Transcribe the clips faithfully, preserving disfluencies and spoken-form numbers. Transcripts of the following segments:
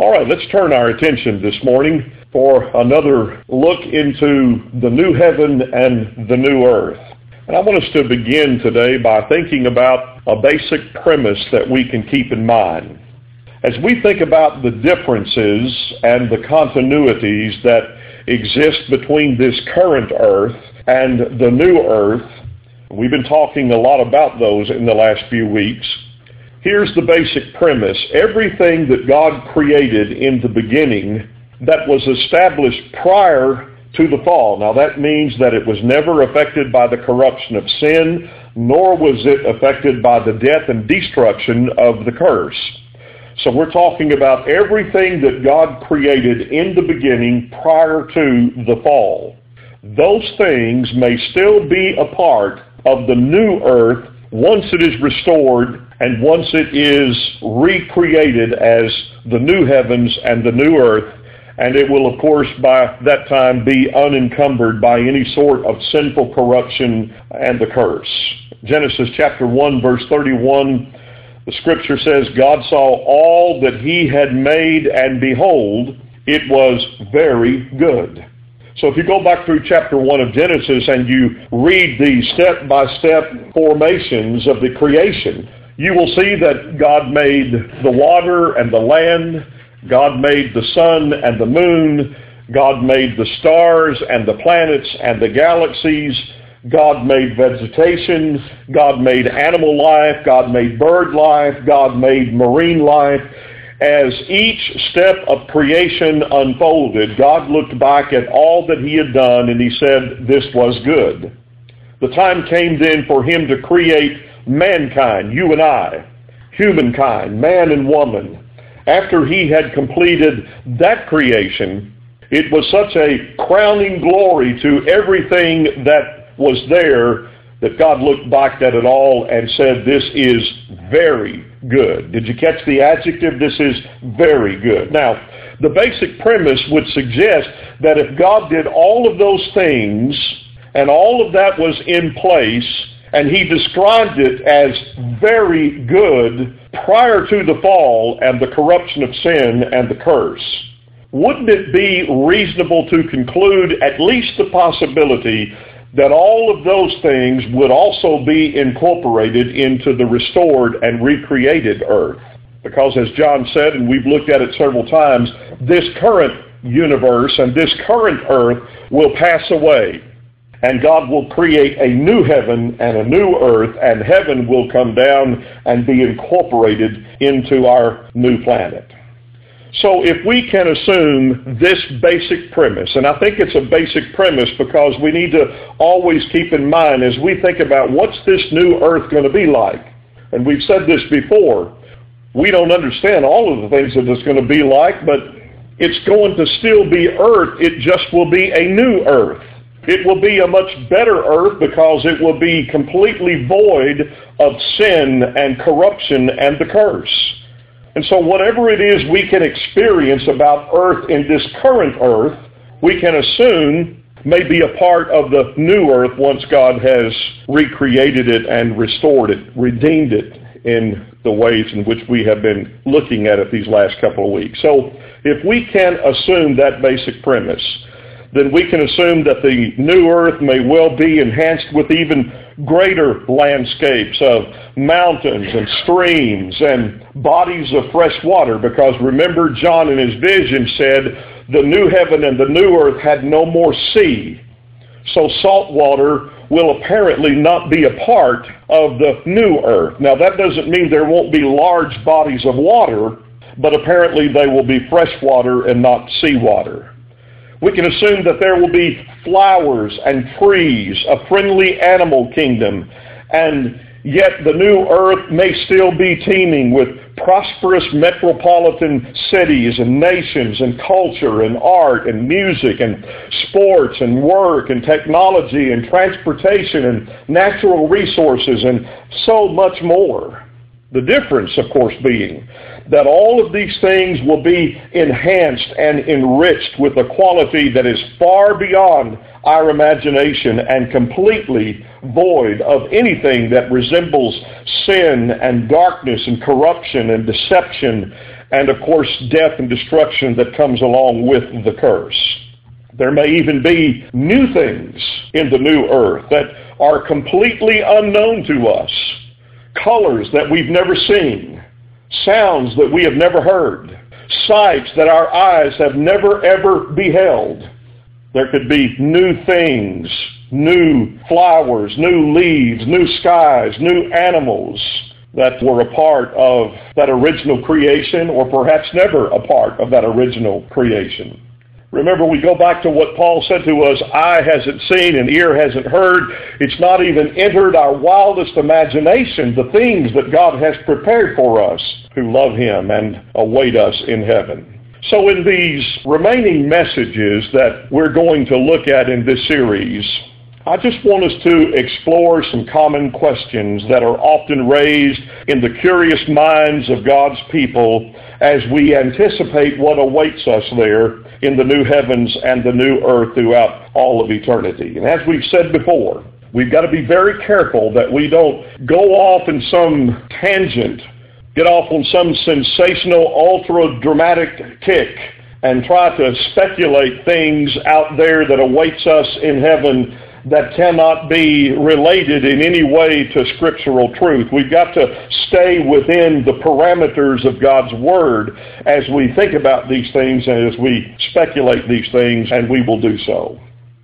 All right, let's turn our attention this morning for another look into the new heaven and the new earth. And I want us to begin today by thinking about a basic premise that we can keep in mind. As we think about the differences and the continuities that exist between this current earth and the new earth, we've been talking a lot about those in the last few weeks. Here's the basic premise. Everything that God created in the beginning that was established prior to the fall. Now that means that it was never affected by the corruption of sin, nor was it affected by the death and destruction of the curse. So we're talking about everything that God created in the beginning prior to the fall. Those things may still be a part of the new earth once it is restored and once it is recreated as the new heavens and the new earth, and it will, of course, by that time be unencumbered by any sort of sinful corruption and the curse. Genesis chapter one, verse thirty-one, the scripture says, God saw all that he had made, and behold, it was very good. So if you go back through chapter one of Genesis and you read the step-by-step formations of the creation, you will see that God made the water and the land, God made the sun and the moon, God made the stars and the planets and the galaxies, God made vegetation, God made animal life, God made bird life, God made marine life. As each step of creation unfolded, God looked back at all that he had done and he said, this was good. The time came then for him to create mankind, you and I, humankind, man and woman. After he had completed that creation, it was such a crowning glory to everything that was there that God looked back at it all and said, this is very good. Did you catch the adjective? This is very good. Now, the basic premise would suggest that if God did all of those things and all of that was in place, and he described it as very good prior to the fall and the corruption of sin and the curse, wouldn't it be reasonable to conclude at least the possibility that all of those things would also be incorporated into the restored and recreated earth? Because as John said, and we've looked at it several times, this current universe and this current earth will pass away. And God will create a new heaven and a new earth, and heaven will come down and be incorporated into our new planet. So if we can assume this basic premise, and I think it's a basic premise because we need to always keep in mind as we think about what's this new earth going to be like. And we've said this before, we don't understand all of the things that it's going to be like, but it's going to still be earth, it just will be a new earth. It will be a much better earth because it will be completely void of sin and corruption and the curse. And so whatever it is we can experience about earth in this current earth, we can assume may be a part of the new earth once God has recreated it and restored it, redeemed it in the ways in which we have been looking at it these last couple of weeks. So if we can assume that basic premise, then we can assume that the new earth may well be enhanced with even greater landscapes of mountains and streams and bodies of fresh water, because remember, John in his vision said the new heaven and the new earth had no more sea. So salt water will apparently not be a part of the new earth. Now that doesn't mean there won't be large bodies of water, but apparently they will be fresh water and not seawater. We can assume that there will be flowers and trees, a friendly animal kingdom, and yet the new earth may still be teeming with prosperous metropolitan cities and nations and culture and art and music and sports and work and technology and transportation and natural resources and so much more. The difference, of course, being that all of these things will be enhanced and enriched with a quality that is far beyond our imagination and completely void of anything that resembles sin and darkness and corruption and deception and of course death and destruction that comes along with the curse. There may even be new things in the new earth that are completely unknown to us. Colors that we've never seen. Sounds that we have never heard. Sights that our eyes have never ever beheld. There could be new things, new flowers, new leaves, new skies, new animals that were a part of that original creation, or perhaps never a part of that original creation. Remember, we go back to what Paul said to us, eye hasn't seen and ear hasn't heard. It's not even entered our wildest imagination, the things that God has prepared for us who love Him and await us in heaven. So in these remaining messages that we're going to look at in this series, I just want us to explore some common questions that are often raised in the curious minds of God's people as we anticipate what awaits us there in the new heavens and the new earth throughout all of eternity. And as we've said before, we've got to be very careful that we don't go off in some tangent, get off on some sensational, ultra-dramatic kick, and try to speculate things out there that awaits us in heaven that cannot be related in any way to scriptural truth. We've got to stay within the parameters of God's Word as we think about these things and as we speculate these things, and we will do so.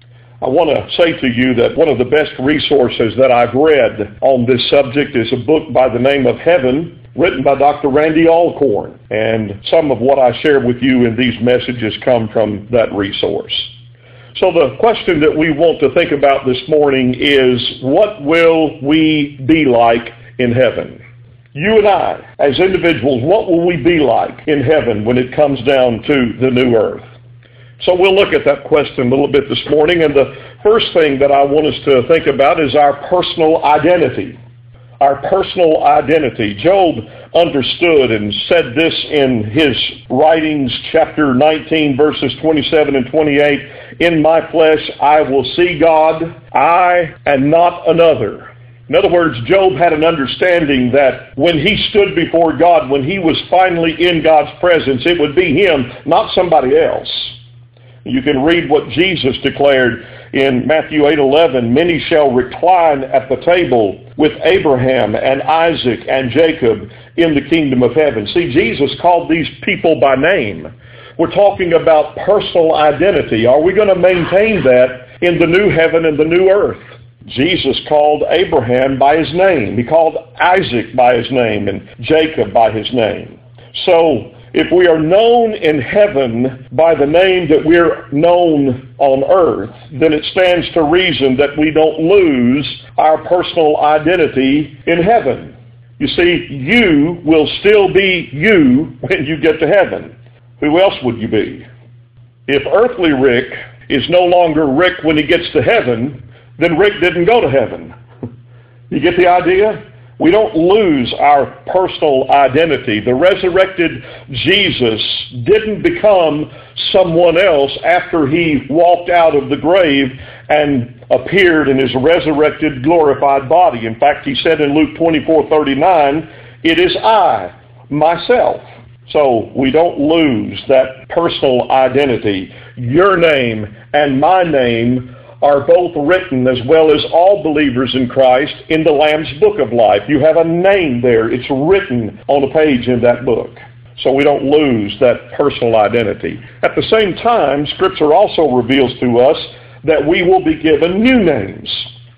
I want to say to you that one of the best resources that I've read on this subject is a book by the name of Heaven, written by Doctor Randy Alcorn, and some of what I share with you in these messages come from that resource. So the question that we want to think about this morning is, what will we be like in heaven? You and I, as individuals, what will we be like in heaven when it comes down to the new earth? So we'll look at that question a little bit this morning, and the first thing that I want us to think about is our personal identity. Our personal identity. Job understood and said this in his writings, chapter nineteen, verses twenty-seven and twenty-eight, "In my flesh I will see God, I and not another." In other words, Job had an understanding that when he stood before God, when he was finally in God's presence, it would be him, not somebody else. You can read what Jesus declared in Matthew eight eleven, "Many shall recline at the table with Abraham and Isaac and Jacob in the kingdom of heaven." See, Jesus called these people by name. We're talking about personal identity. Are we going to maintain that in the new heaven and the new earth? Jesus called Abraham by his name. He called Isaac by his name and Jacob by his name. So, if we are known in heaven by the name that we're known on earth, then it stands to reason that we don't lose our personal identity in heaven. You see, you will still be you when you get to heaven. Who else would you be? If earthly Rick is no longer Rick when he gets to heaven, then Rick didn't go to heaven. You get the idea? We don't lose our personal identity. The resurrected Jesus didn't become someone else after he walked out of the grave and appeared in his resurrected, glorified body. In fact, he said in Luke twenty-four thirty-nine, "It is I, myself." So we don't lose that personal identity. Your name and my name are both written, as well as all believers in Christ, in the Lamb's Book of Life. You have a name there. It's written on a page in that book. So we don't lose that personal identity. At the same time, Scripture also reveals to us that we will be given new names.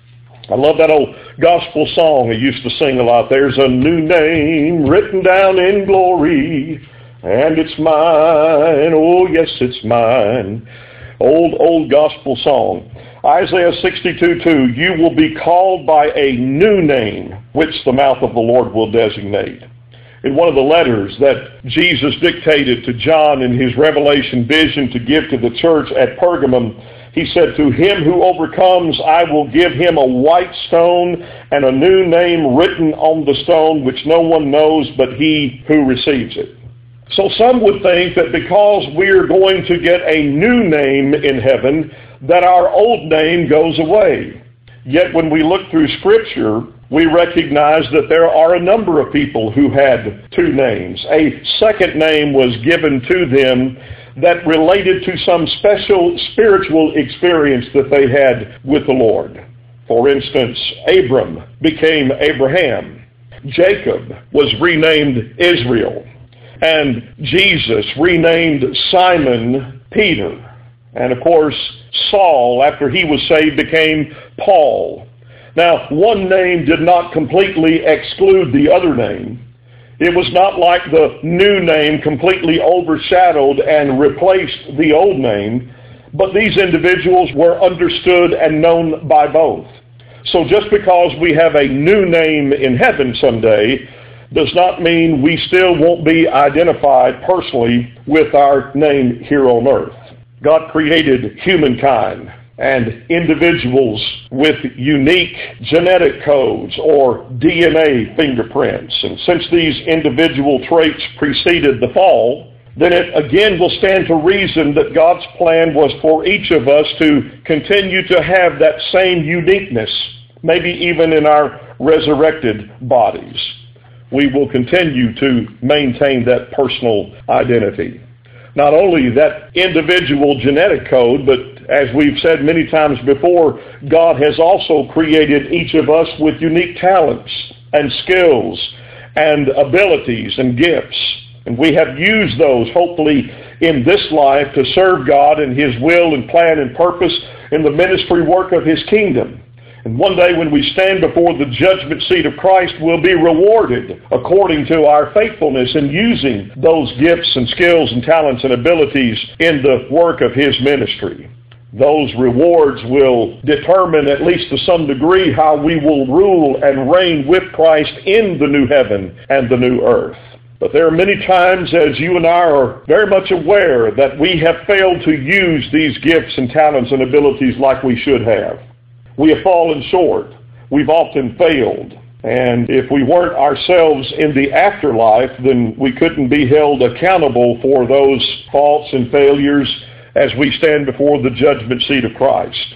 I love that old gospel song I used to sing a lot. "There's a new name written down in glory, and it's mine. Oh, yes, it's mine." Old, old gospel song. Isaiah sixty-two two, "You will be called by a new name, which the mouth of the Lord will designate." In one of the letters that Jesus dictated to John in his Revelation vision to give to the church at Pergamum, he said, "To him who overcomes, I will give him a white stone and a new name written on the stone, which no one knows but he who receives it." So some would think that because we're going to get a new name in heaven, that our old name goes away. Yet when we look through Scripture, we recognize that there are a number of people who had two names. A second name was given to them that related to some special spiritual experience that they had with the Lord. For instance, Abram became Abraham. Jacob was renamed Israel. And Jesus renamed Simon Peter. And of course, Saul, after he was saved, became Paul. Now, one name did not completely exclude the other name. It was not like the new name completely overshadowed and replaced the old name, but these individuals were understood and known by both. So just because we have a new name in heaven someday does not mean we still won't be identified personally with our name here on earth. God created humankind and individuals with unique genetic codes or D N A fingerprints. And since these individual traits preceded the fall, then it again will stand to reason that God's plan was for each of us to continue to have that same uniqueness, maybe even in our resurrected bodies. We will continue to maintain that personal identity. Not only that individual genetic code, but as we've said many times before, God has also created each of us with unique talents and skills and abilities and gifts. And we have used those, hopefully, in this life to serve God and His will and plan and purpose in the ministry work of His kingdom. And one day when we stand before the judgment seat of Christ, we'll be rewarded according to our faithfulness in using those gifts and skills and talents and abilities in the work of His ministry. Those rewards will determine, at least to some degree, how we will rule and reign with Christ in the new heaven and the new earth. But there are many times, as you and I are very much aware, that we have failed to use these gifts and talents and abilities like we should have. We have fallen short. We've often failed. And if we weren't ourselves in the afterlife, then we couldn't be held accountable for those faults and failures as we stand before the judgment seat of Christ.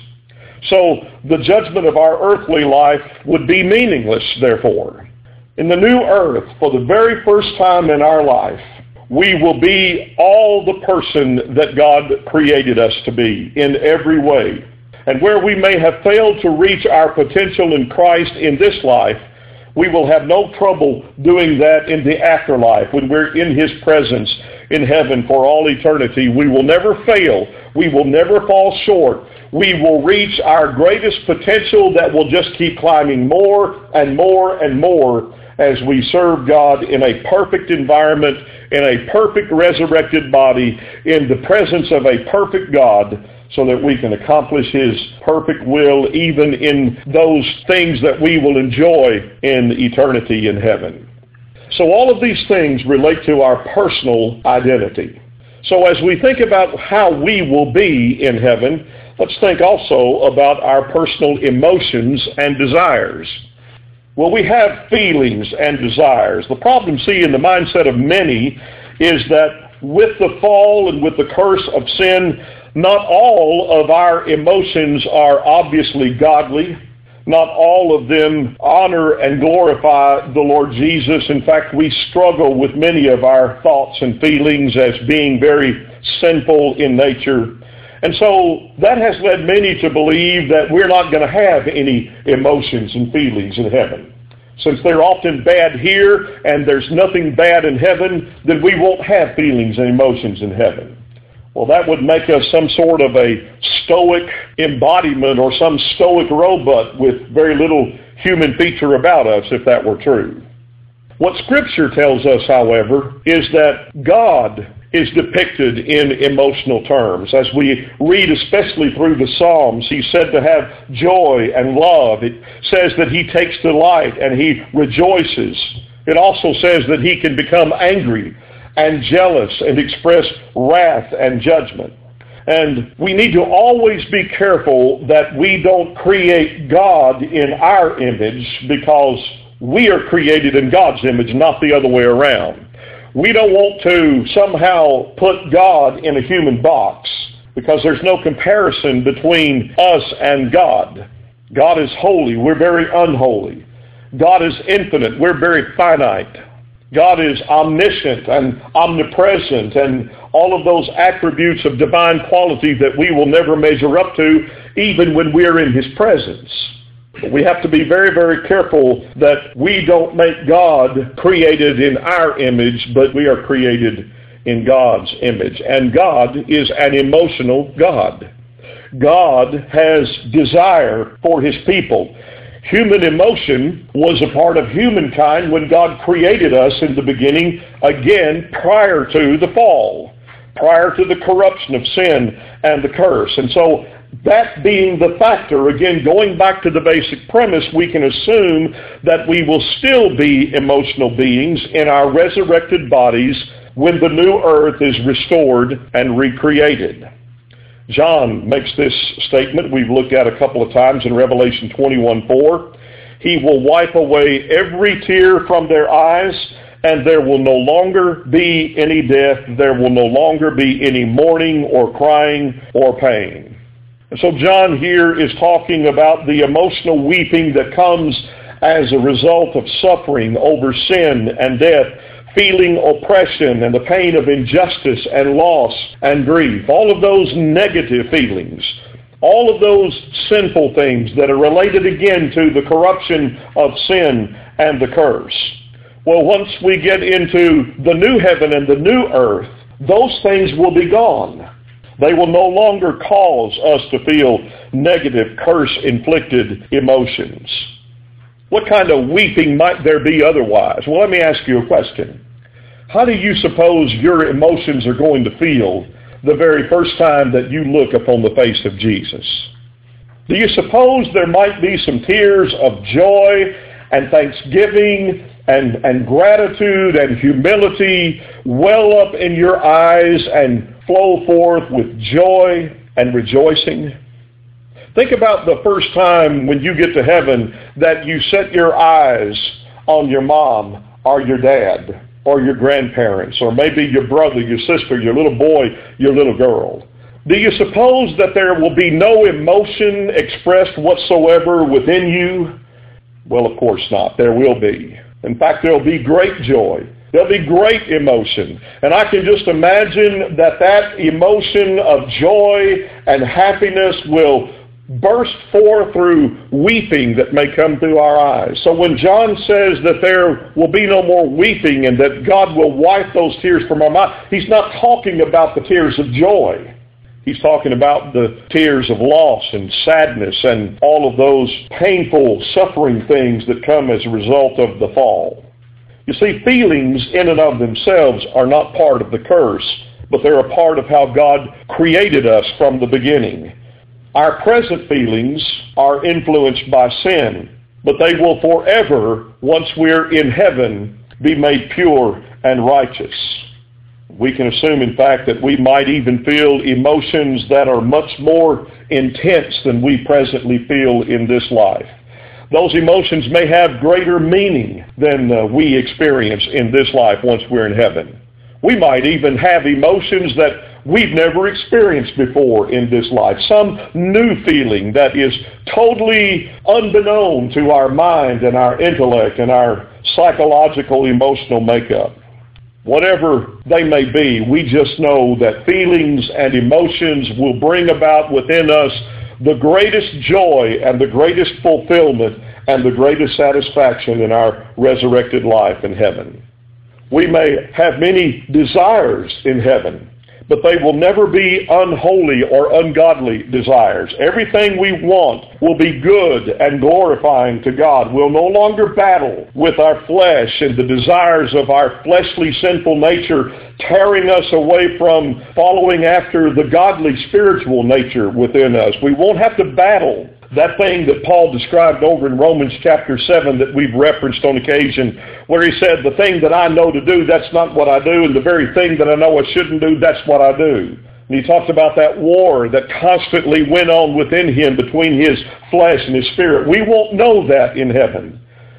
So the judgment of our earthly life would be meaningless, therefore. In the new earth, for the very first time in our life, we will be all the person that God created us to be in every way. And where we may have failed to reach our potential in Christ in this life, we will have no trouble doing that in the afterlife when we're in His presence in heaven for all eternity. We will never fail. We will never fall short. We will reach our greatest potential that will just keep climbing more and more and more as we serve God in a perfect environment, in a perfect resurrected body, in the presence of a perfect God, so that we can accomplish His perfect will even in those things that we will enjoy in eternity in heaven. So all of these things relate to our personal identity. So as we think about how we will be in heaven, let's think also about our personal emotions and desires. Well, we have feelings and desires. The problem, see, in the mindset of many is that with the fall and with the curse of sin, not all of our emotions are obviously godly. Not all of them honor and glorify the Lord Jesus. In fact, we struggle with many of our thoughts and feelings as being very sinful in nature. And so that has led many to believe that we're not going to have any emotions and feelings in heaven. Since they're often bad here and there's nothing bad in heaven, then we won't have feelings and emotions in heaven. Well, that would make us some sort of a stoic embodiment or some stoic robot with very little human feature about us if that were true. What Scripture tells us, however, is that God is depicted in emotional terms. As we read especially through the Psalms, He's said to have joy and love. It says that He takes delight and He rejoices. It also says that He can become angry and jealous and express wrath and judgment. And we need to always be careful that we don't create God in our image, because we are created in God's image, not the other way around. We don't want to somehow put God in a human box, because there's no comparison between us and God. God is holy. We're very unholy. God is infinite. We're very finite. God is omniscient and omnipresent and all of those attributes of divine quality that we will never measure up to even when we're in His presence. But we have to be very, very careful that we don't make God created in our image, but we are created in God's image. And God is an emotional God. God has desire for His people. Human emotion was a part of humankind when God created us in the beginning, again, prior to the fall, prior to the corruption of sin and the curse. And so that being the factor, again, going back to the basic premise, we can assume that we will still be emotional beings in our resurrected bodies when the new earth is restored and recreated. John makes this statement we've looked at a couple of times in Revelation twenty-one four. He will wipe away every tear from their eyes, and there will no longer be any death. There will no longer be any mourning or crying or pain. And so John here is talking about the emotional weeping that comes as a result of suffering over sin and death, feeling oppression and the pain of injustice and loss and grief. All of those negative feelings, all of those sinful things that are related again to the corruption of sin and the curse. Well, once we get into the new heaven and the new earth, those things will be gone. They will no longer cause us to feel negative, curse-inflicted emotions. What kind of weeping might there be otherwise? Well, let me ask you a question. How do you suppose your emotions are going to feel the very first time that you look upon the face of Jesus? Do you suppose there might be some tears of joy and thanksgiving and, and gratitude and humility well up in your eyes and flow forth with joy and rejoicing? Think about the first time when you get to heaven that you set your eyes on your mom or your dad or your grandparents, or maybe your brother, your sister, your little boy, your little girl. Do you suppose that there will be no emotion expressed whatsoever within you? Well, of course not. There will be. In fact, there will be great joy. There'll be great emotion. And I can just imagine that that emotion of joy and happiness will burst forth through weeping that may come through our eyes. So when John says that there will be no more weeping and that God will wipe those tears from our mind, he's not talking about the tears of joy. He's talking about the tears of loss and sadness and all of those painful, suffering things that come as a result of the fall. You see, feelings in and of themselves are not part of the curse, but they're a part of how God created us from the beginning. Our present feelings are influenced by sin, but they will forever, once we're in heaven, be made pure and righteous. We can assume, in fact, that we might even feel emotions that are much more intense than we presently feel in this life. Those emotions may have greater meaning than uh, we experience in this life once we're in heaven. We might even have emotions that we've never experienced before in this life. Some new feeling that is totally unbeknown to our mind and our intellect and our psychological emotional makeup. Whatever they may be, we just know that feelings and emotions will bring about within us the greatest joy and the greatest fulfillment and the greatest satisfaction in our resurrected life in heaven. We may have many desires in heaven, but they will never be unholy or ungodly desires. Everything we want will be good and glorifying to God. We'll no longer battle with our flesh and the desires of our fleshly sinful nature tearing us away from following after the godly spiritual nature within us. We won't have to battle that thing that Paul described over in Romans chapter seven that we've referenced on occasion, where he said, the thing that I know to do, that's not what I do, and the very thing that I know I shouldn't do, that's what I do. And he talked about that war that constantly went on within him between his flesh and his spirit. We won't know that in heaven.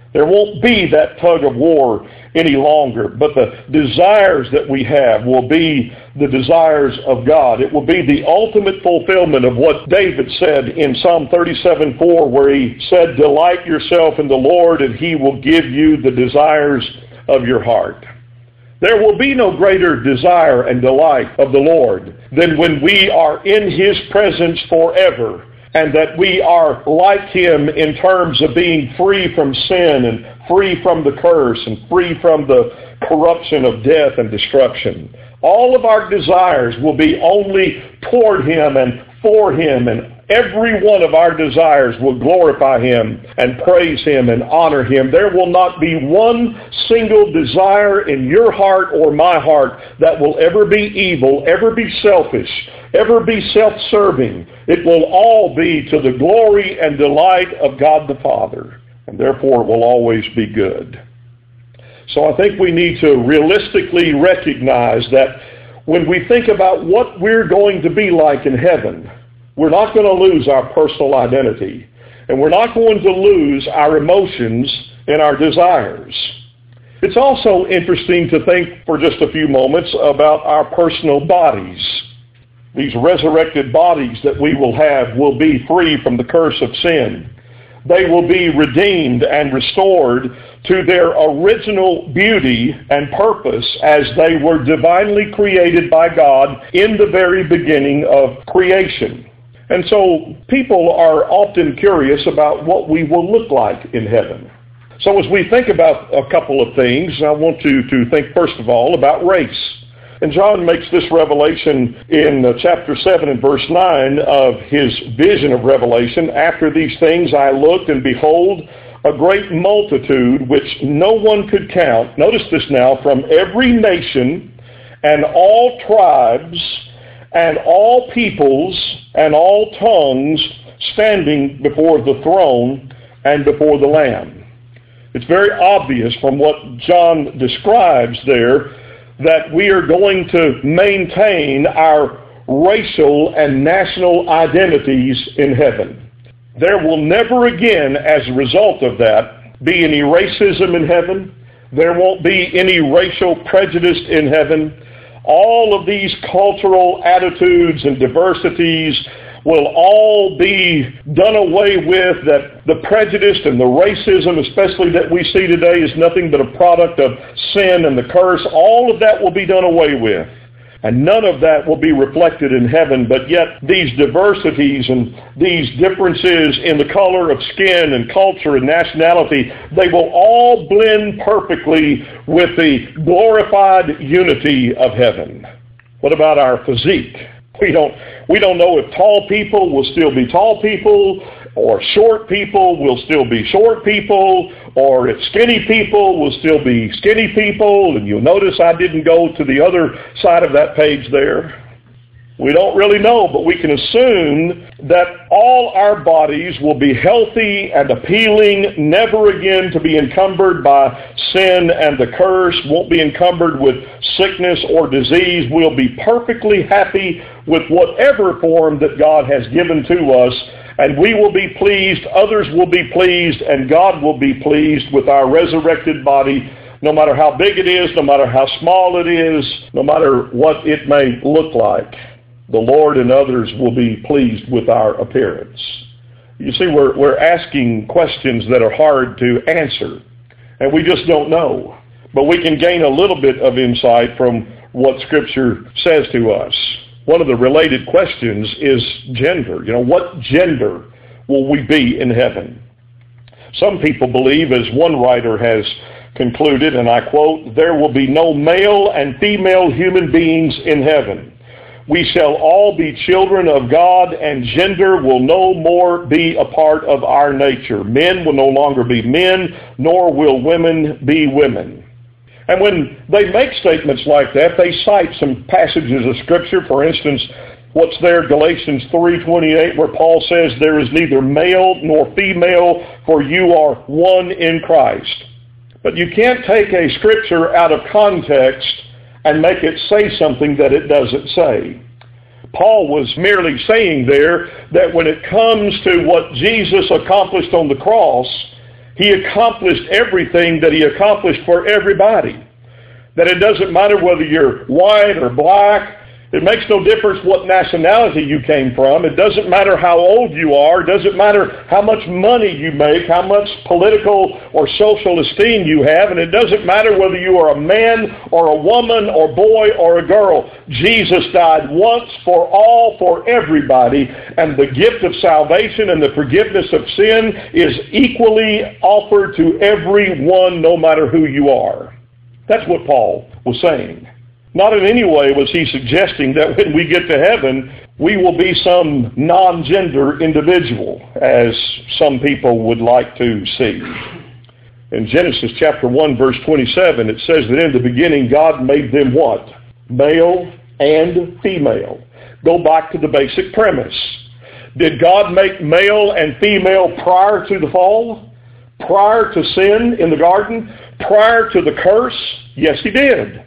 There won't be that tug of war any longer, but the desires that we have will be the desires of God. It will be the ultimate fulfillment of what David said in Psalm thirty-seven four, where he said, "Delight yourself in the Lord, and He will give you the desires of your heart." There will be no greater desire and delight of the Lord than when we are in His presence forever, and that we are like Him in terms of being free from sin and free from the curse and free from the corruption of death and destruction. All of our desires will be only toward Him and for Him, and every one of our desires will glorify Him and praise Him and honor Him. There will not be one single desire in your heart or my heart that will ever be evil, ever be selfish, ever be self-serving. It will all be to the glory and delight of God the Father, and therefore it will always be good. So I think we need to realistically recognize that when we think about what we're going to be like in heaven, we're not going to lose our personal identity, and we're not going to lose our emotions and our desires. It's also interesting to think for just a few moments about our personal bodies. These resurrected bodies that we will have will be free from the curse of sin. They will be redeemed and restored to their original beauty and purpose as they were divinely created by God in the very beginning of creation. And so people are often curious about what we will look like in heaven. So as we think about a couple of things, I want to, to think first of all about race. And John makes this revelation in uh, chapter seven and verse nine of his vision of Revelation. "After these things I looked, and behold, a great multitude which no one could count." Notice this now, "from every nation and all tribes and all peoples and all tongues, standing before the throne and before the Lamb." It's very obvious from what John describes there that we are going to maintain our racial and national identities in heaven. There will never again, as a result of that, be any racism in heaven. There won't be any racial prejudice in heaven. All of these cultural attitudes and diversities will all be done away with. That the prejudice and the racism, especially that we see today, is nothing but a product of sin and the curse. All of that will be done away with. And none of that will be reflected in heaven, but yet these diversities and these differences in the color of skin and culture and nationality, they will all blend perfectly with the glorified unity of heaven. What about our physique? We don't, we don't know if tall people will still be tall people, or short people will still be short people, or if skinny people will still be skinny people. And you'll notice I didn't go to the other side of that page there. We don't really know, but we can assume that all our bodies will be healthy and appealing, never again to be encumbered by sin and the curse, won't be encumbered with sickness or disease. We'll be perfectly happy with whatever form that God has given to us, and we will be pleased, others will be pleased, and God will be pleased with our resurrected body, no matter how big it is, no matter how small it is, no matter what it may look like. The Lord and others will be pleased with our appearance. You see, we're, we're asking questions that are hard to answer, and we just don't know. But we can gain a little bit of insight from what Scripture says to us. One of the related questions is gender. You know, what gender will we be in heaven? Some people believe, as one writer has concluded, and I quote, "There will be no male and female human beings in heaven. We shall all be children of God, and gender will no more be a part of our nature. Men will no longer be men, nor will women be women." And when they make statements like that, they cite some passages of Scripture. For instance, what's there, Galatians three twenty-eight, where Paul says, "There is neither male nor female, for you are one in Christ." But you can't take a Scripture out of context and make it say something that it doesn't say. Paul was merely saying there that when it comes to what Jesus accomplished on the cross, He accomplished everything that he accomplished for everybody. That it doesn't matter whether you're white or black. It makes no difference what nationality you came from. It doesn't matter how old you are. It doesn't matter how much money you make, how much political or social esteem you have. And it doesn't matter whether you are a man or a woman or boy or a girl. Jesus died once for all, for everybody. And the gift of salvation and the forgiveness of sin is equally offered to everyone, no matter who you are. That's what Paul was saying. Not in any way was he suggesting that when we get to heaven, we will be some non-gender individual, as some people would like to see. In Genesis chapter one, verse twenty-seven, it says that in the beginning God made them what? Male and female. Go back to the basic premise. Did God make male and female prior to the fall? Prior to sin in the garden? Prior to the curse? Yes, he did.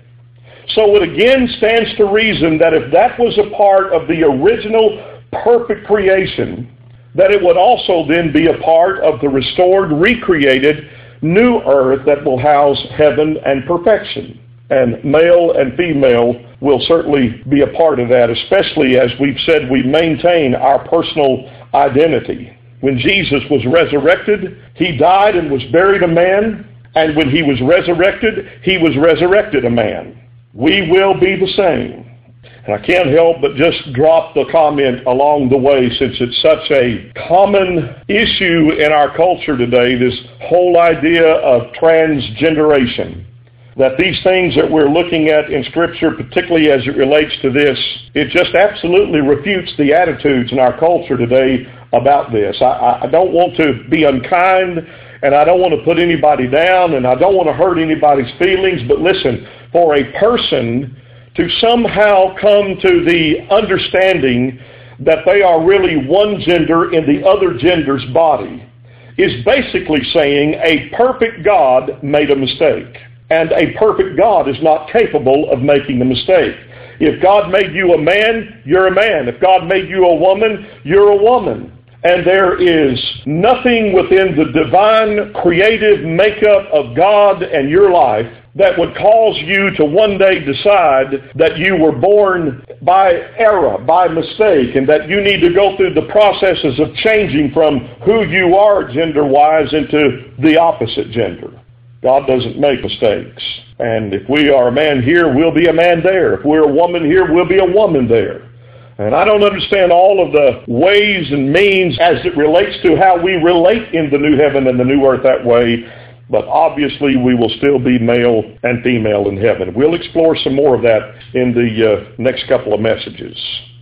So it again stands to reason that if that was a part of the original perfect creation, that it would also then be a part of the restored, recreated new earth that will house heaven and perfection. And male and female will certainly be a part of that, especially as we've said, we maintain our personal identity. When Jesus was resurrected, he died and was buried a man, and when he was resurrected, he was resurrected a man. We will be the same. And I can't help but just drop the comment along the way, since it's such a common issue in our culture today, this whole idea of transgenderation. That these things that we're looking at in Scripture, particularly as it relates to this, it just absolutely refutes the attitudes in our culture today about this. I, I don't want to be unkind, and I don't want to put anybody down, and I don't want to hurt anybody's feelings, but listen, for a person to somehow come to the understanding that they are really one gender in the other gender's body is basically saying a perfect God made a mistake. And a perfect God is not capable of making a mistake. If God made you a man, you're a man. If God made you a woman, you're a woman. And there is nothing within the divine creative makeup of God and your life that would cause you to one day decide that you were born by error, by mistake, and that you need to go through the processes of changing from who you are gender-wise into the opposite gender. God doesn't make mistakes. And if we are a man here, we'll be a man there. If we're a woman here, we'll be a woman there. And I don't understand all of the ways and means as it relates to how we relate in the new heaven and the new earth that way, but obviously we will still be male and female in heaven. We'll explore some more of that in the uh, next couple of messages.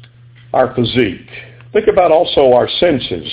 Our physique. Think about also our senses.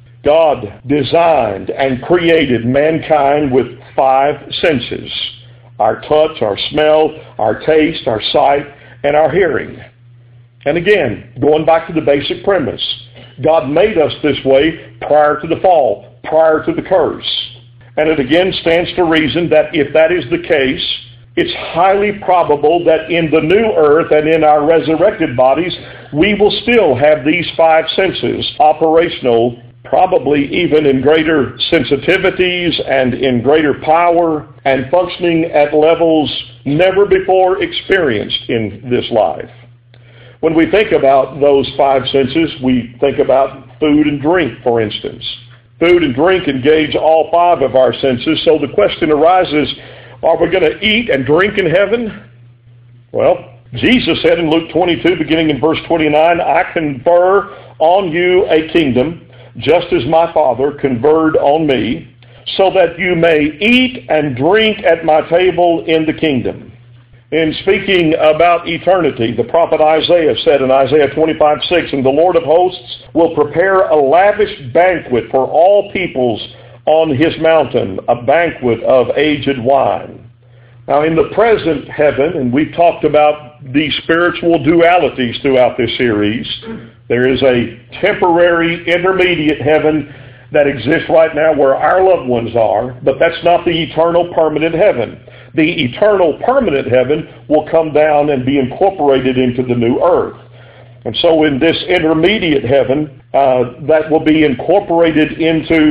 God designed and created mankind with five senses. Our touch, our smell, our taste, our sight, and our hearing. And again, going back to the basic premise, God made us this way prior to the fall, prior to the curse. And it again stands to reason that if that is the case, it's highly probable that in the new earth and in our resurrected bodies, we will still have these five senses operational, probably even in greater sensitivities and in greater power and functioning at levels never before experienced in this life. When we think about those five senses, we think about food and drink, for instance. Food and drink engage all five of our senses, so the question arises, are we going to eat and drink in heaven? Well, Jesus said in Luke twenty-two, beginning in verse twenty-nine, I confer on you a kingdom, just as my Father conferred on me, so that you may eat and drink at my table in the kingdom. In speaking about eternity, the prophet Isaiah said in Isaiah twenty-five six, and the Lord of hosts will prepare a lavish banquet for all peoples on his mountain, a banquet of aged wine. Now in the present heaven, and we've talked about these spiritual dualities throughout this series, there is a temporary intermediate heaven that exists right now where our loved ones are, but that's not the eternal permanent heaven. The eternal permanent heaven will come down and be incorporated into the new earth. And so in this intermediate heaven, uh, that will be incorporated into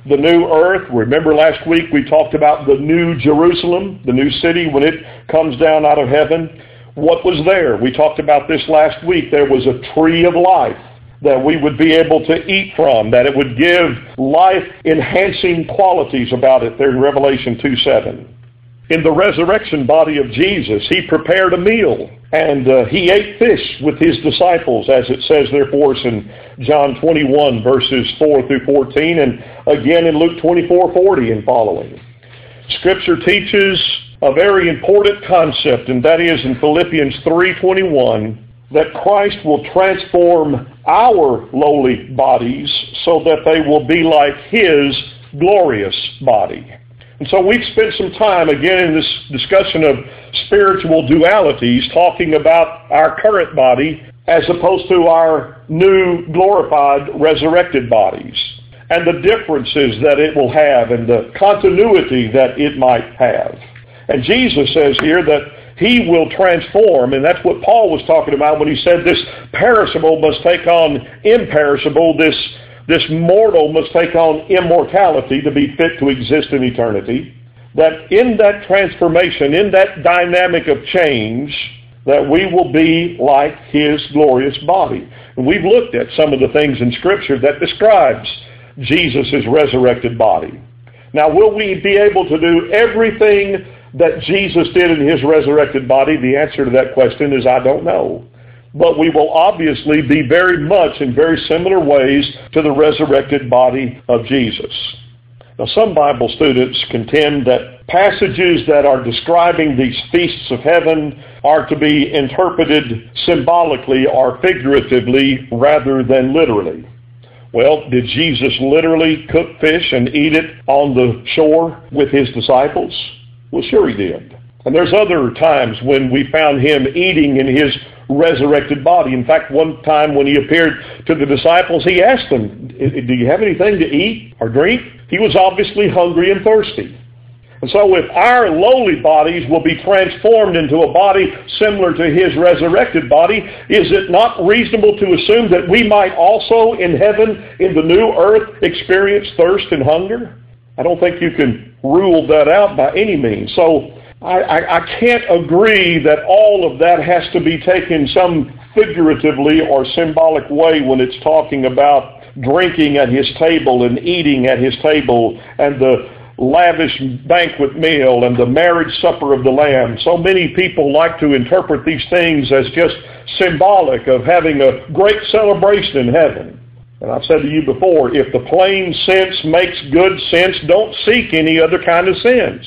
the new earth. Remember last week we talked about the new Jerusalem, the new city when it comes down out of heaven. What was there? We talked about this last week. There was a tree of life that we would be able to eat from, that it would give life-enhancing qualities about it there in Revelation two seven. In the resurrection body of Jesus, he prepared a meal, and uh, he ate fish with his disciples, as it says there for us in John twenty-one, verses four through fourteen, and again in Luke twenty-four forty and following. Scripture teaches a very important concept, and that is in Philippians three twenty-one, that Christ will transform our lowly bodies so that they will be like his glorious body. And so we've spent some time, again, in this discussion of spiritual dualities, talking about our current body as opposed to our new glorified, resurrected bodies, and the differences that it will have and the continuity that it might have. And Jesus says here that he will transform, and that's what Paul was talking about when he said this perishable must take on imperishable, this This mortal must take on immortality to be fit to exist in eternity. That in that transformation, in that dynamic of change, that we will be like his glorious body. And we've looked at some of the things in Scripture that describes Jesus' resurrected body. Now, will we be able to do everything that Jesus did in his resurrected body? The answer to that question is I don't know. But we will obviously be very much in very similar ways to the resurrected body of Jesus. Now, some Bible students contend that passages that are describing these feasts of heaven are to be interpreted symbolically or figuratively rather than literally. Well, did Jesus literally cook fish and eat it on the shore with his disciples? Well, sure he did. And there's other times when we found him eating in his resurrected body. In fact, one time when he appeared to the disciples, he asked them, do you have anything to eat or drink? He was obviously hungry and thirsty. And so if our lowly bodies will be transformed into a body similar to his resurrected body, is it not reasonable to assume that we might also in heaven, in the new earth, experience thirst and hunger? I don't think you can rule that out by any means. So I, I, I can't agree that all of that has to be taken some figuratively or symbolic way when it's talking about drinking at his table and eating at his table and the lavish banquet meal and the marriage supper of the Lamb. So many people like to interpret these things as just symbolic of having a great celebration in heaven. And I've said to you before, if the plain sense makes good sense, don't seek any other kind of sense.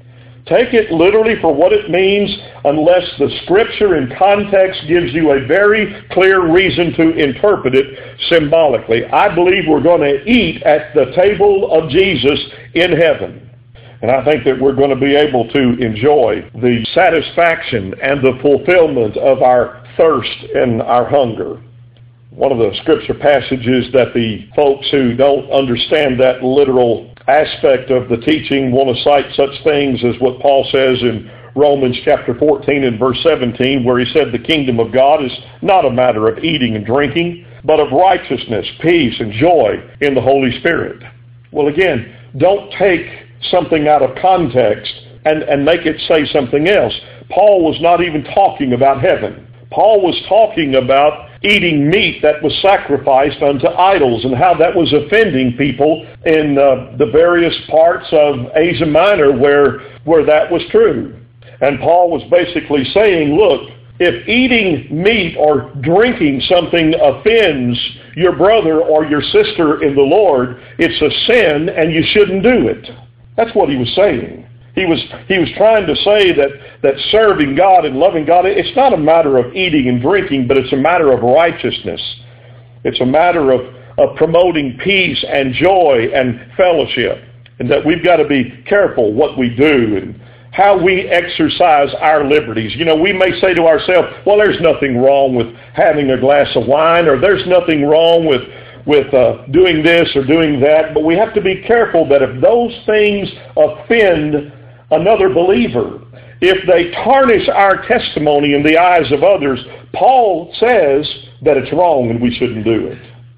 Take it literally for what it means unless the Scripture in context gives you a very clear reason to interpret it symbolically. I believe we're going to eat at the table of Jesus in heaven. And I think that we're going to be able to enjoy the satisfaction and the fulfillment of our thirst and our hunger. One of the Scripture passages that the folks who don't understand that literal aspect of the teaching want to cite such things as what Paul says in Romans chapter fourteen and verse seventeen, where he said the kingdom of God is not a matter of eating and drinking, but of righteousness, peace, and joy in the Holy Spirit. Well, again, don't take something out of context and, and make it say something else. Paul was not even talking about heaven. Paul was talking about eating meat that was sacrificed unto idols and how that was offending people in uh, the various parts of Asia Minor where, where that was true. And Paul was basically saying, look, if eating meat or drinking something offends your brother or your sister in the Lord, it's a sin and you shouldn't do it. That's what he was saying. He was he was trying to say that, that serving God and loving God, it's not a matter of eating and drinking, but it's a matter of righteousness. It's a matter of, of promoting peace and joy and fellowship. And that we've got to be careful what we do and how we exercise our liberties. You know, we may say to ourselves, well, there's nothing wrong with having a glass of wine, or there's nothing wrong with with uh, doing this or doing that, but we have to be careful that if those things offend another believer, if they tarnish our testimony in the eyes of others, Paul says that it's wrong and we shouldn't do it.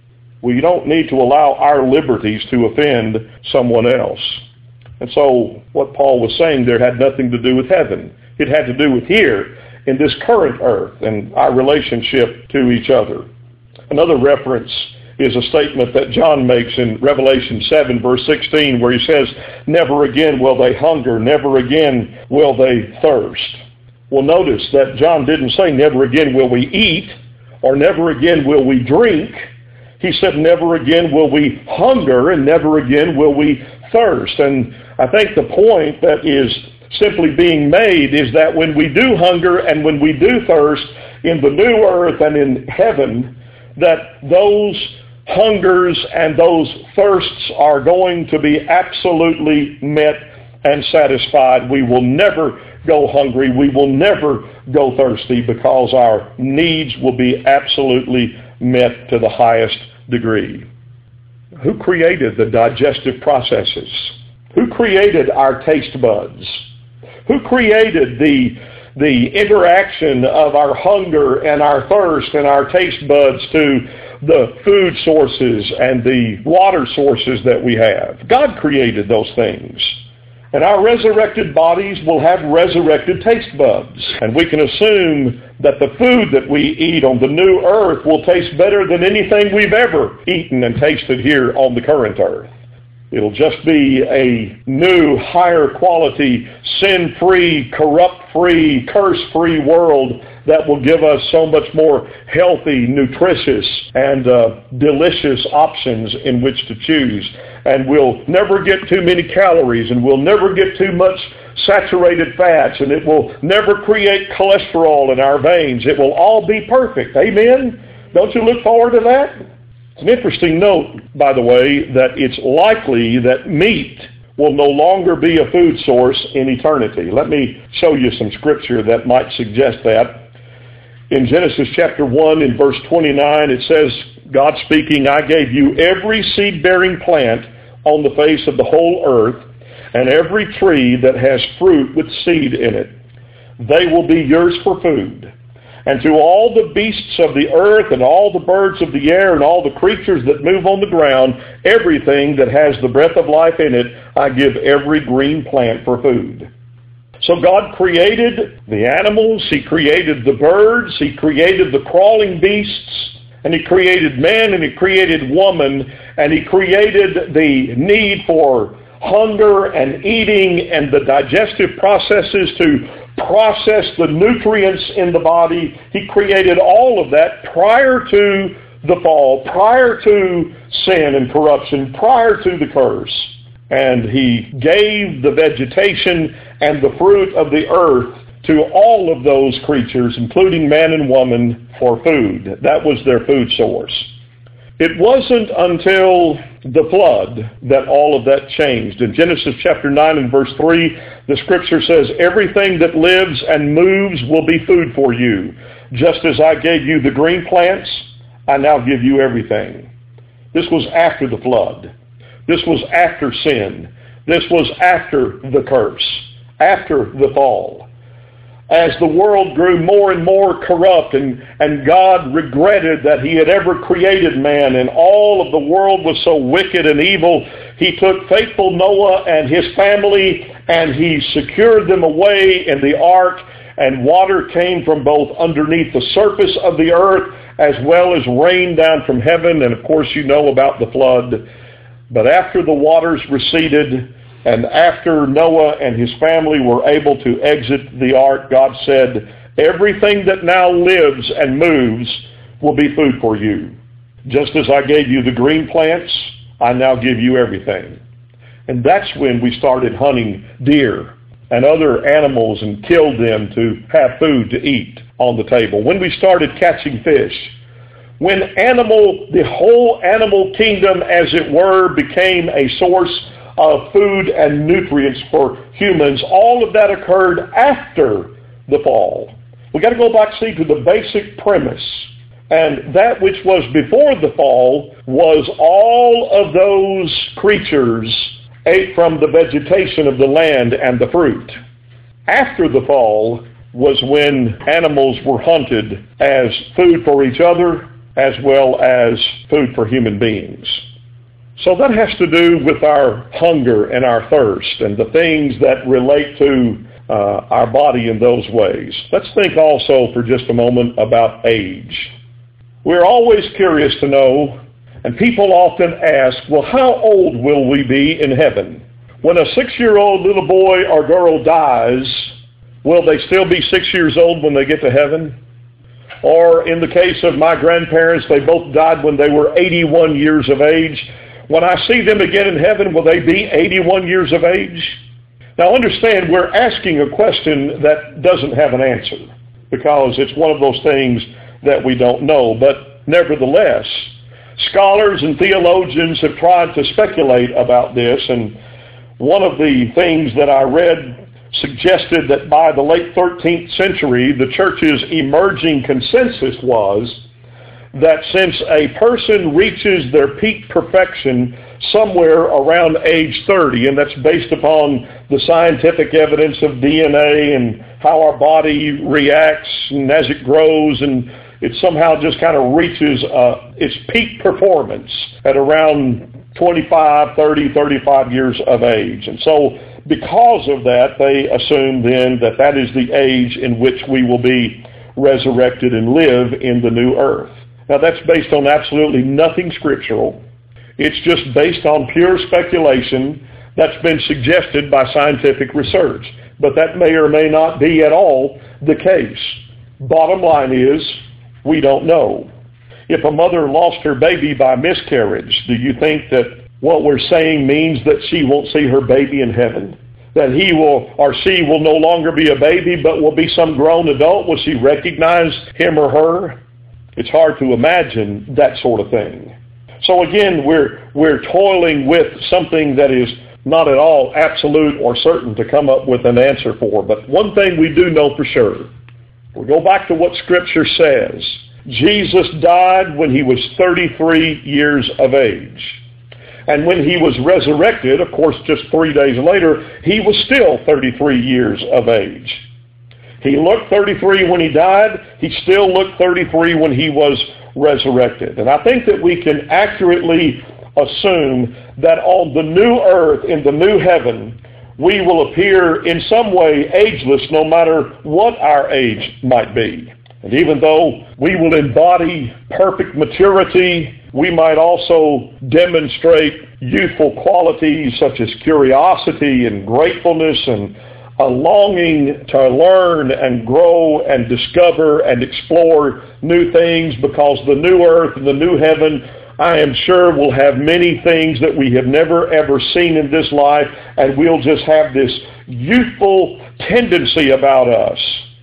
We don't need to allow our liberties to offend someone else. And so what Paul was saying there had nothing to do with heaven. It had to do with here in this current earth and our relationship to each other. Another reference is a statement that John makes in Revelation seven, verse sixteen, where he says, "Never again will they hunger, never again will they thirst." Well, notice that John didn't say, "Never again will we eat," or "Never again will we drink." He said, "Never again will we hunger, and never again will we thirst." And I think the point that is simply being made is that when we do hunger and when we do thirst in the new earth and in heaven, that those hungers and those thirsts are going to be absolutely met and satisfied. We will never go hungry. We will never go thirsty because our needs will be absolutely met to the highest degree. Who created the digestive processes? Who created our taste buds? Who created the, the interaction of our hunger and our thirst and our taste buds to the food sources and the water sources that we have? God created those things. And our resurrected bodies will have resurrected taste buds. And we can assume that the food that we eat on the new earth will taste better than anything we've ever eaten and tasted here on the current earth. It'll just be a new, higher quality, sin-free, corrupt-free, curse-free world that will give us so much more healthy, nutritious, and uh, delicious options in which to choose. And we'll never get too many calories, and we'll never get too much saturated fats, and it will never create cholesterol in our veins. It will all be perfect. Amen? Don't you look forward to that? It's an interesting note, by the way, that it's likely that meat will no longer be a food source in eternity. Let me show you some scripture that might suggest that. In Genesis chapter one, in verse twenty-nine, it says, God speaking, "I gave you every seed-bearing plant on the face of the whole earth, and every tree that has fruit with seed in it. They will be yours for food. And to all the beasts of the earth and all the birds of the air and all the creatures that move on the ground, everything that has the breath of life in it, I give every green plant for food." So God created the animals, He created the birds, He created the crawling beasts, and He created man and He created woman, and He created the need for hunger and eating and the digestive processes to process the nutrients in the body. He created all of that prior to the fall, prior to sin and corruption, prior to the curse. And He gave the vegetation and the fruit of the earth to all of those creatures, including man and woman, for food. That was their food source. It wasn't until the flood that all of that changed. In Genesis chapter nine and verse three, the scripture says, "Everything that lives and moves will be food for you. Just as I gave you the green plants, I now give you everything." This was after the flood. This was after sin. This was after the curse, after the fall. As the world grew more and more corrupt, and, and God regretted that He had ever created man, and all of the world was so wicked and evil, He took faithful Noah and his family, and He secured them away in the ark, and water came from both underneath the surface of the earth as well as rain down from heaven. And of course you know about the flood. But after the waters receded, and after Noah and his family were able to exit the ark, God said, "Everything that now lives and moves will be food for you. Just as I gave you the green plants, I now give you everything." And that's when we started hunting deer and other animals and killed them to have food to eat on the table. When we started catching fish. When animal, the whole animal kingdom, as it were, became a source of food and nutrients for humans, all of that occurred after the fall. We've got to go back, see, to the basic premise. And that which was before the fall was all of those creatures ate from the vegetation of the land and the fruit. After the fall was when animals were hunted as food for each other as well as food for human beings. So that has to do with our hunger and our thirst and the things that relate to uh, our body in those ways. Let's think also for just a moment about age. We're always curious to know, and people often ask, well, how old will we be in heaven? When a six-year-old little boy or girl dies, will they still be six years old when they get to heaven? Or in the case of my grandparents, they both died when they were eighty-one years of age. When I see them again in heaven, will they be eighty-one years of age? Now understand, we're asking a question that doesn't have an answer, because it's one of those things that we don't know. But nevertheless, scholars and theologians have tried to speculate about this, and one of the things that I read suggested that by the late thirteenth century, the church's emerging consensus was that since a person reaches their peak perfection somewhere around age thirty, and that's based upon the scientific evidence of D N A and how our body reacts and as it grows, and it somehow just kind of reaches uh, its peak performance at around twenty-five, thirty, thirty-five years of age. And so because of that, they assume then that that is the age in which we will be resurrected and live in the new earth. Now that's based on absolutely nothing scriptural. It's just based on pure speculation that's been suggested by scientific research. But that may or may not be at all the case. Bottom line is, we don't know. If a mother lost her baby by miscarriage, do you think that what we're saying means that she won't see her baby in heaven? That he will or she will no longer be a baby but will be some grown adult? Will she recognize him or her? It's hard to imagine that sort of thing. So again, we're we're toiling with something that is not at all absolute or certain to come up with an answer for. But one thing we do know for sure, we go back to what Scripture says. Jesus died when he was thirty-three years of age. And when he was resurrected, of course just three days later, he was still thirty-three years of age. He looked thirty-three when he died. He still looked thirty-three when he was resurrected. And I think that we can accurately assume that on the new earth, in the new heaven, we will appear in some way ageless no matter what our age might be. And even though we will embody perfect maturity, we might also demonstrate youthful qualities such as curiosity and gratefulness and a longing to learn and grow and discover and explore new things, because the new earth and the new heaven, I am sure, will have many things that we have never ever seen in this life, and we'll just have this youthful tendency about us.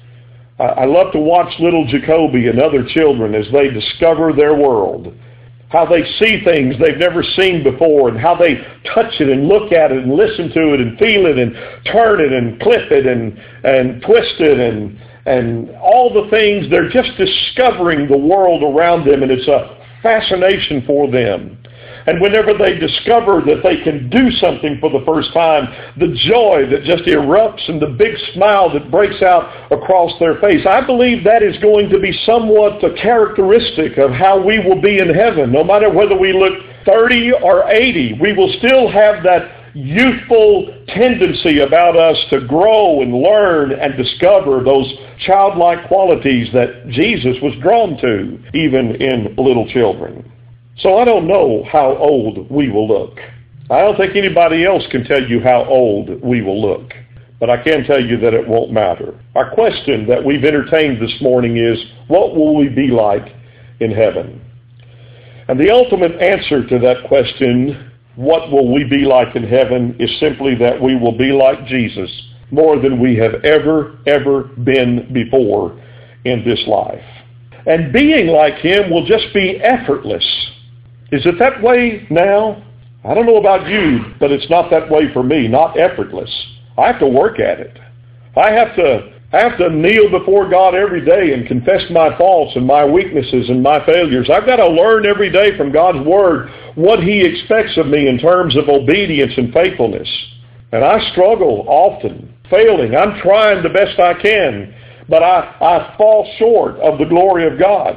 I love to watch little Jacoby and other children as they discover their world, how they see things they've never seen before, and how they touch it and look at it and listen to it and feel it and turn it and clip it and, and twist it and, and all the things. They're just discovering the world around them, and it's a fascination for them. And whenever they discover that they can do something for the first time, the joy that just erupts and the big smile that breaks out across their face, I believe that is going to be somewhat a characteristic of how we will be in heaven. No matter whether we look thirty or eighty, we will still have that youthful tendency about us to grow and learn and discover those childlike qualities that Jesus was drawn to, even in little children. So I don't know how old we will look. I don't think anybody else can tell you how old we will look. But I can tell you that it won't matter. Our question that we've entertained this morning is, what will we be like in heaven? And the ultimate answer to that question, what will we be like in heaven, is simply that we will be like Jesus more than we have ever, ever been before in this life. And being like him will just be effortless. Is it that way now? I don't know about you, but it's not that way for me, not effortless. I have to work at it. I have to, I have to kneel before God every day and confess my faults and my weaknesses and my failures. I've got to learn every day from God's Word what He expects of me in terms of obedience and faithfulness. And I struggle often, failing. I'm trying the best I can, but I, I fall short of the glory of God.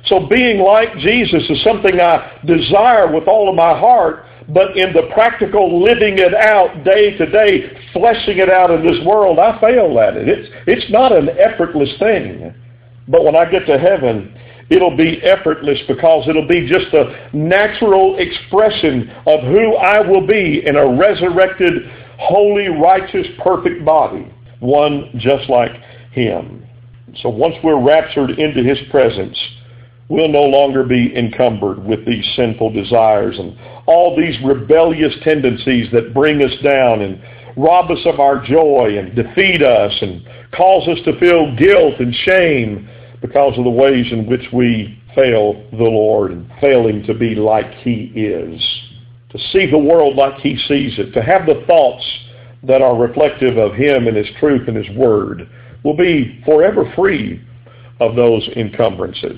So being like Jesus is something I desire with all of my heart, but in the practical living it out day to day, fleshing it out in this world, I fail at it. It's, it's not an effortless thing. But when I get to heaven, it'll be effortless because it'll be just a natural expression of who I will be in a resurrected, holy, righteous, perfect body. One just like Him. So once we're raptured into His presence, we'll no longer be encumbered with these sinful desires and all these rebellious tendencies that bring us down and rob us of our joy and defeat us and cause us to feel guilt and shame because of the ways in which we fail the Lord and failing to be like He is. To see the world like He sees it, to have the thoughts that are reflective of Him and His truth and His Word, will be forever free of those encumbrances.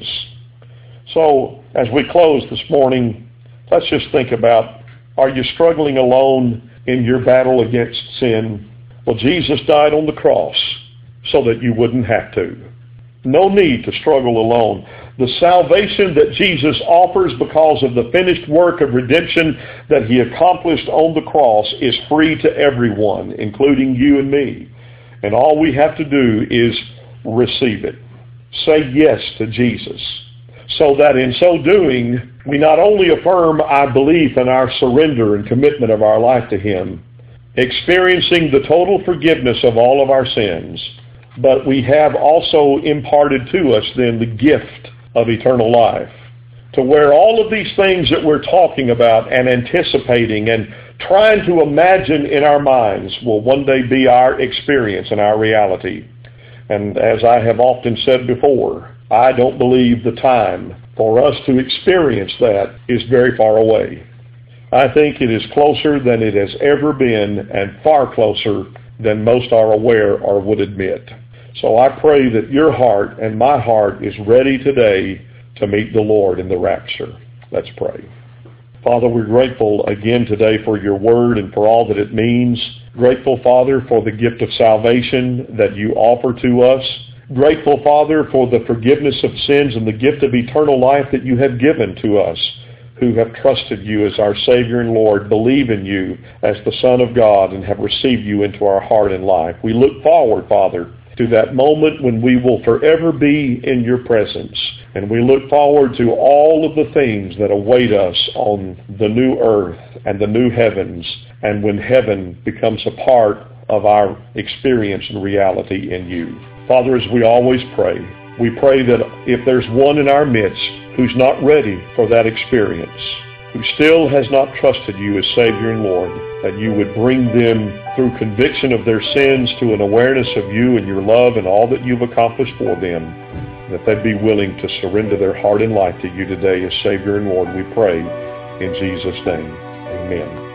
So, as we close this morning, let's just think about, are you struggling alone in your battle against sin? Well, Jesus died on the cross so that you wouldn't have to. No need to struggle alone. The salvation that Jesus offers because of the finished work of redemption that He accomplished on the cross is free to everyone, including you and me. And all we have to do is receive it. Say yes to Jesus. So that in so doing, we not only affirm our belief and our surrender and commitment of our life to Him, experiencing the total forgiveness of all of our sins, but we have also imparted to us then the gift of eternal life, to where all of these things that we're talking about and anticipating and trying to imagine in our minds will one day be our experience and our reality. And as I have often said before, I don't believe the time for us to experience that is very far away. I think it is closer than it has ever been and far closer than most are aware or would admit. So I pray that your heart and my heart is ready today to meet the Lord in the rapture. Let's pray. Father, we're grateful again today for your word and for all that it means. Grateful, Father, for the gift of salvation that you offer to us. Grateful, Father, for the forgiveness of sins and the gift of eternal life that you have given to us who have trusted you as our Savior and Lord, believe in you as the Son of God, and have received you into our heart and life. We look forward, Father, to that moment when we will forever be in your presence. And we look forward to all of the things that await us on the new earth and the new heavens, and when heaven becomes a part of our experience and reality in you. Father, as we always pray, we pray that if there's one in our midst who's not ready for that experience, who still has not trusted you as Savior and Lord, that you would bring them through conviction of their sins to an awareness of you and your love and all that you've accomplished for them, that they'd be willing to surrender their heart and life to you today as Savior and Lord, we pray in Jesus' name. Amen.